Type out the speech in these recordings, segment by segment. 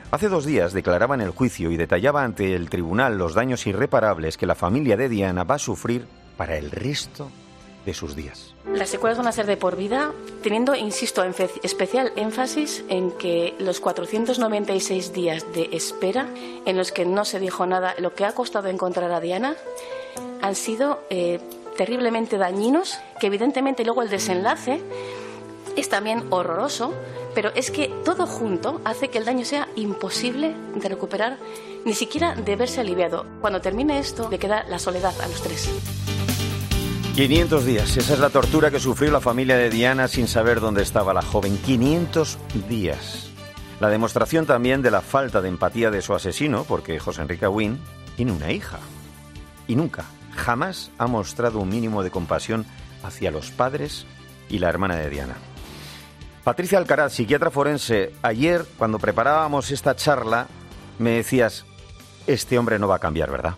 Hace 2 días declaraba en el juicio y detallaba ante el tribunal los daños irreparables que la familia de Diana va a sufrir para el resto de sus días. Las secuelas van a ser de por vida, teniendo, insisto, especial énfasis en que los 496 días de espera en los que no se dijo nada, lo que ha costado encontrar a Diana, han sido terriblemente dañinos, que evidentemente luego el desenlace es también horroroso, pero es que todo junto hace que el daño sea imposible de recuperar, ni siquiera de verse aliviado. Cuando termine esto, le queda la soledad a los 3. 500 días, esa es la tortura que sufrió la familia de Diana sin saber dónde estaba la joven. 500 días. La demostración también de la falta de empatía de su asesino, porque José Enrique Abuin tiene una hija. Y nunca, jamás ha mostrado un mínimo de compasión hacia los padres y la hermana de Diana. Patricia Alcaraz, psiquiatra forense, ayer cuando preparábamos esta charla me decías, este hombre no va a cambiar, ¿verdad?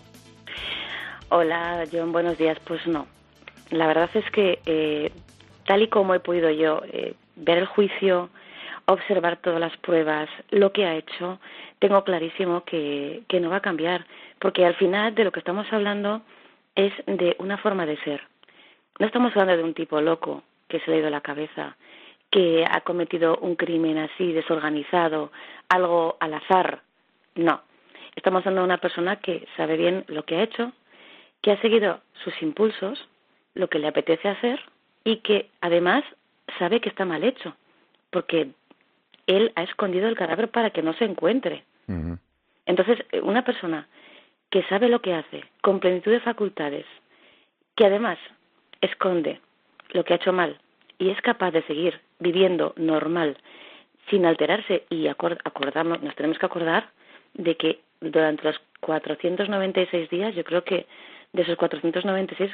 Hola, John, buenos días. Pues no. La verdad es que tal y como he podido yo ver el juicio, observar todas las pruebas, lo que ha hecho, tengo clarísimo que no va a cambiar, porque al final de lo que estamos hablando es de una forma de ser. No estamos hablando de un tipo loco que se le ha ido la cabeza, que ha cometido un crimen así desorganizado, algo al azar. No. Estamos hablando de una persona que sabe bien lo que ha hecho, que ha seguido sus impulsos, lo que le apetece hacer y que además sabe que está mal hecho, porque él ha escondido el cadáver para que no se encuentre. Uh-huh. Entonces, una persona que sabe lo que hace, con plenitud de facultades, que además esconde lo que ha hecho mal y es capaz de seguir viviendo normal, sin alterarse, y nos tenemos que acordar de que durante los 496 días, yo creo que de esos 496,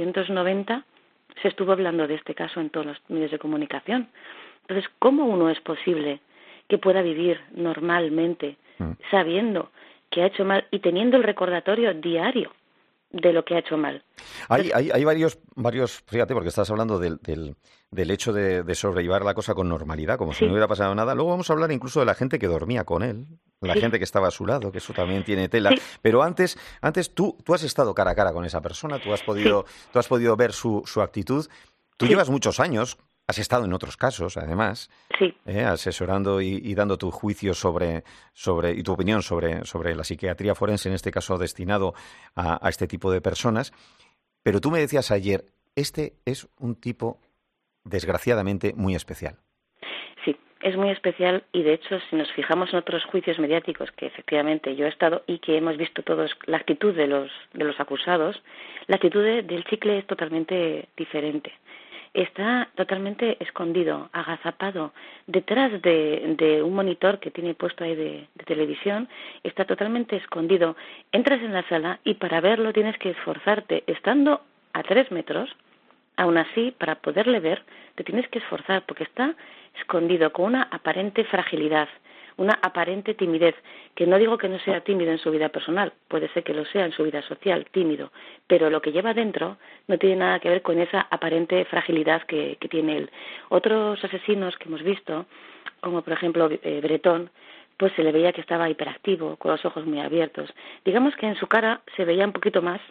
490 se estuvo hablando de este caso en todos los medios de comunicación. Entonces, ¿cómo uno es posible que pueda vivir normalmente sabiendo que ha hecho mal y teniendo el recordatorio diario de lo que ha hecho mal? Hay varios, fíjate, porque estás hablando del hecho de sobrellevar la cosa con normalidad, como si no hubiera pasado nada. Luego vamos a hablar incluso de la gente que dormía con él, la gente que estaba a su lado, que eso también tiene tela. Sí. Pero antes tú has estado cara a cara con esa persona, tú has podido ver su actitud. Tú llevas muchos años, has estado en otros casos, además, asesorando y dando tu juicio y tu opinión sobre la psiquiatría forense, en este caso destinado a este tipo de personas. Pero tú me decías ayer, este es un tipo desgraciadamente muy especial. Sí, es muy especial, y de hecho, si nos fijamos en otros juicios mediáticos que efectivamente yo he estado y que hemos visto todos la actitud de los acusados, la actitud del Chicle es totalmente diferente. Está totalmente escondido, agazapado, detrás de un monitor que tiene puesto ahí de televisión, está totalmente escondido. Entras en la sala y para verlo tienes que esforzarte, estando a 3 metros, aún así, para poderle ver, te tienes que esforzar, porque está escondido con una aparente fragilidad, una aparente timidez, que no digo que no sea tímido en su vida personal, puede ser que lo sea en su vida social, tímido, pero lo que lleva dentro no tiene nada que ver con esa aparente fragilidad que tiene él. Otros asesinos que hemos visto, como por ejemplo Bretón, pues se le veía que estaba hiperactivo, con los ojos muy abiertos. Digamos que en su cara se veía un poquito más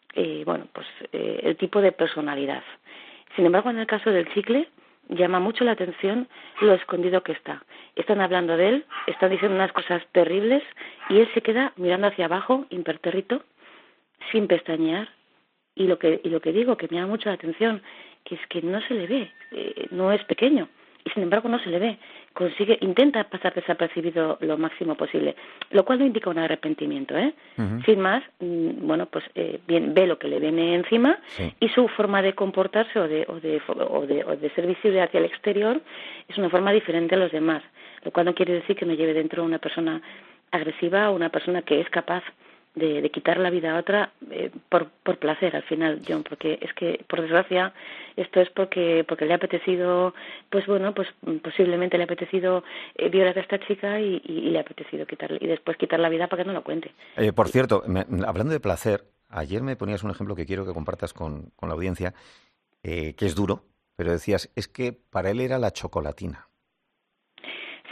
el tipo de personalidad. Sin embargo, en el caso del Chicle, llama mucho la atención lo escondido que está. Están hablando de él, están diciendo unas cosas terribles y él se queda mirando hacia abajo, impertérrito, sin pestañear. Y lo que digo, que me llama mucho la atención, que es que no se le ve, no es pequeño, y sin embargo no se le ve. Intenta pasar desapercibido lo máximo posible, lo cual no indica un arrepentimiento, Uh-huh. Sin más, bien ve lo que le viene encima, sí. Y su forma de comportarse o de ser visible hacia el exterior es una forma diferente a los demás, lo cual no quiere decir que no lleve dentro una persona agresiva o una persona que es capaz de quitar la vida a otra por placer al final, John, porque es que, por desgracia, esto es porque le ha apetecido, posiblemente le ha apetecido violar a esta chica y le ha apetecido después quitar la vida para que no lo cuente. Por cierto, hablando de placer, ayer me ponías un ejemplo que quiero que compartas con la audiencia, que es duro, pero decías, es que para él era la chocolatina.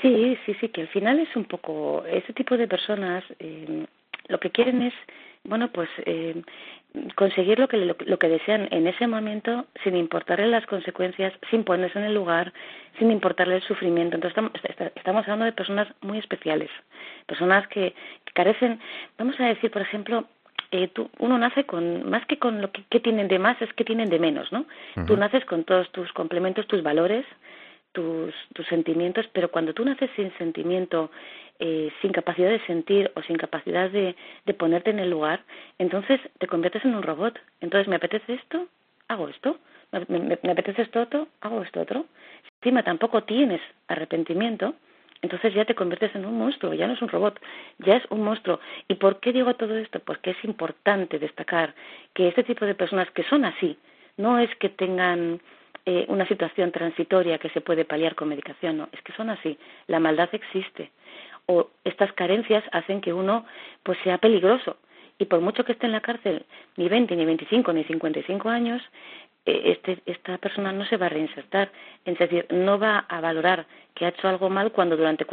Sí, sí, sí, que al final es un poco, ese tipo de personas lo que quieren es, bueno, pues conseguir lo que desean en ese momento sin importarle las consecuencias, sin ponerse en el lugar, sin importarle el sufrimiento. Entonces estamos hablando de personas muy especiales, personas que carecen, vamos a decir, por ejemplo, uno nace con, más que con lo que tienen de más, es que tienen de menos, ¿no? Uh-huh. Tú naces con todos tus complementos, tus valores, tus sentimientos, pero cuando tú naces sin sentimiento, sin capacidad de sentir o sin capacidad de ponerte en el lugar, entonces te conviertes en un robot. Entonces, ¿me apetece esto? Hago esto. ¿Me apetece esto otro? Hago esto otro. Si encima tampoco tienes arrepentimiento, entonces ya te conviertes en un monstruo, ya no es un robot, ya es un monstruo. ¿Y por qué digo todo esto? Porque es importante destacar que este tipo de personas que son así, no es que tengan una situación transitoria que se puede paliar con medicación, no, es que son así, la maldad existe, o estas carencias hacen que uno pues sea peligroso, y por mucho que esté en la cárcel, ni 20, ni 25, ni 55 años, esta persona no se va a reinsertar, es decir, no va a valorar que ha hecho algo mal cuando durante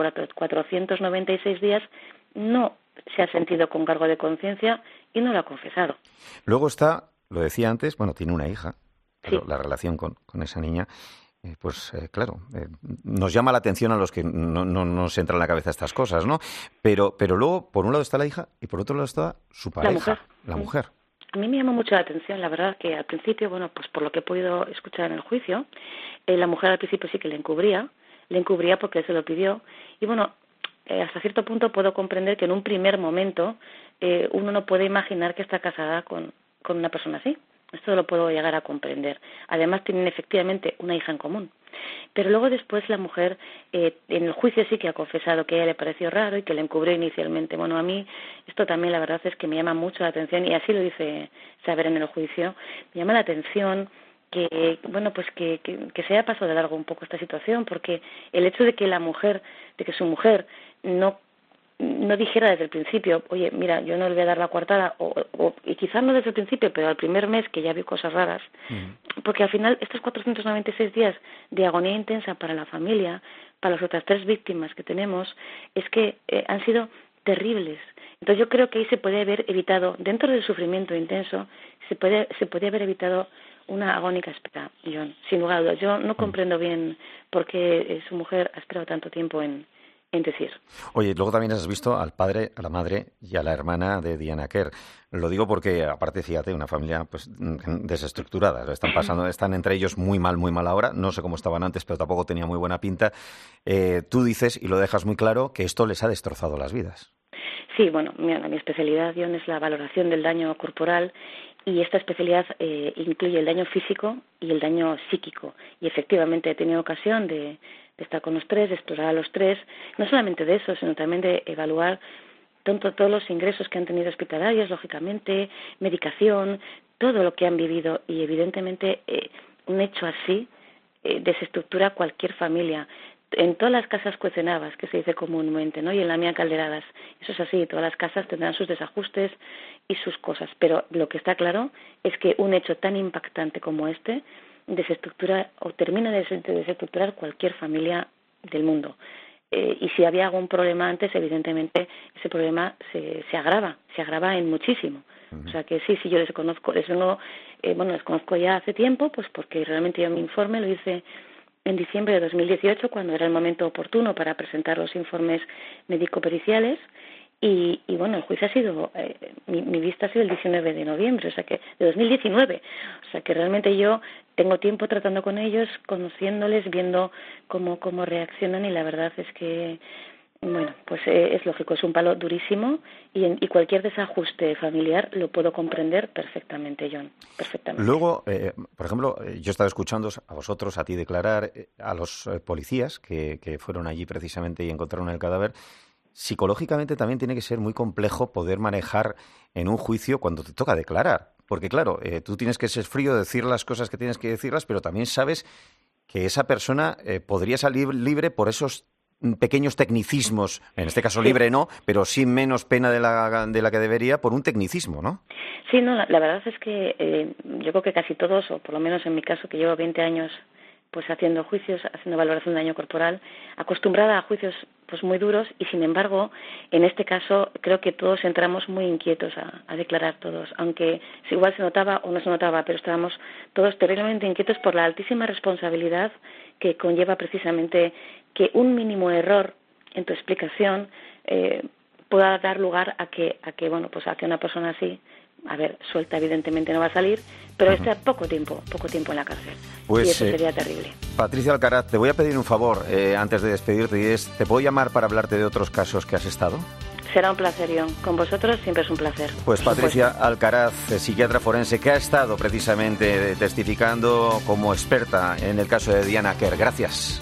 496 días no se ha sentido con cargo de conciencia y no lo ha confesado. Luego está, lo decía antes, bueno, tiene una hija, pero sí. La relación con esa niña, claro, nos llama la atención a los que no nos entran en la cabeza estas cosas, ¿no? Pero luego, por un lado está la hija y por otro lado está su pareja, la mujer. A mí me llamó mucho la atención, la verdad, que al principio, bueno, pues por lo que he podido escuchar en el juicio, la mujer al principio sí que le encubría porque él se lo pidió, y bueno, hasta cierto punto puedo comprender que en un primer momento uno no puede imaginar que está casada con una persona así. Esto lo puedo llegar a comprender. Además, tienen efectivamente una hija en común. Pero luego después la mujer, en el juicio sí que ha confesado que a ella le pareció raro y que le encubrió inicialmente. Bueno, a mí esto también la verdad es que me llama mucho la atención, y así lo dice saber en el juicio. Me llama la atención que, bueno, pues que se haya pasado de largo un poco esta situación, porque el hecho de que su mujer no dijera desde el principio, oye, mira, yo no le voy a dar la coartada, y quizás no desde el principio, pero al primer mes que ya vio cosas raras, porque al final estos 496 días de agonía intensa para la familia, para las otras 3 víctimas que tenemos, es que han sido terribles. Entonces yo creo que ahí se puede haber evitado, dentro del sufrimiento intenso, se puede haber evitado una agónica espera, John, sin lugar a dudas. Yo no comprendo bien por qué su mujer ha esperado tanto tiempo en decir. Oye, luego también has visto al padre, a la madre y a la hermana de Diana Quer. Lo digo porque, aparte, fíjate, una familia pues desestructurada. Están entre ellos muy mal ahora. No sé cómo estaban antes, pero tampoco tenía muy buena pinta. Tú dices, y lo dejas muy claro, que esto les ha destrozado las vidas. Sí, bueno, mi especialidad, John, es la valoración del daño corporal, y esta especialidad incluye el daño físico y el daño psíquico. Y efectivamente he tenido ocasión de estar con los 3, de explorar a los 3, no solamente de eso, sino también de evaluar todos los ingresos que han tenido hospitalarios, lógicamente, medicación, todo lo que han vivido, y evidentemente un hecho así desestructura cualquier familia. En todas las casas cuecenabas, que se dice comúnmente, ¿no? Y en la mía calderadas. Eso es así, todas las casas tendrán sus desajustes y sus cosas, pero lo que está claro es que un hecho tan impactante como este desestructura o termina de desestructurar cualquier familia del mundo. Y si había algún problema antes, evidentemente ese problema se agrava en muchísimo. O sea que sí, yo les conozco ya hace tiempo, pues porque realmente yo mi informe lo hice en diciembre de 2018, cuando era el momento oportuno para presentar los informes médico-periciales, y bueno, el juicio ha sido, mi vista ha sido el 19 de noviembre, o sea que de 2019, o sea que realmente yo tengo tiempo tratando con ellos, conociéndoles, viendo cómo reaccionan, y la verdad es que, bueno, pues es lógico, es un palo durísimo, y cualquier desajuste familiar lo puedo comprender perfectamente, John, perfectamente. Luego, por ejemplo, yo estaba escuchando a vosotros, a ti declarar, a los policías que fueron allí precisamente y encontraron el cadáver. Psicológicamente también tiene que ser muy complejo poder manejar en un juicio cuando te toca declarar. Porque claro, tú tienes que ser frío, decir las cosas que tienes que decirlas, pero también sabes que esa persona podría salir libre por esos pequeños tecnicismos, en este caso libre no, pero sin menos pena de la que debería, por un tecnicismo, ¿no? Sí, no, la verdad es que yo creo que casi todos, o por lo menos en mi caso, que llevo 20 años pues haciendo juicios, haciendo valoración de daño corporal, acostumbrada a juicios pues muy duros, y sin embargo, en este caso creo que todos entramos muy inquietos a declarar todos, aunque igual se notaba o no se notaba, pero estábamos todos terriblemente inquietos por la altísima responsabilidad que conlleva precisamente que un mínimo error en tu explicación pueda dar lugar a que bueno, pues a que una persona así, a ver, suelta evidentemente no va a salir, pero está poco tiempo en la cárcel. Pues, y eso sería terrible. Patricia Alcaraz, te voy a pedir un favor antes de despedirte, y es, ¿te puedo llamar para hablarte de otros casos que has estado? Será un placer, John. Con vosotros siempre es un placer. Pues Patricia Alcaraz, psiquiatra forense, que ha estado precisamente testificando como experta en el caso de Diana Quer. Gracias.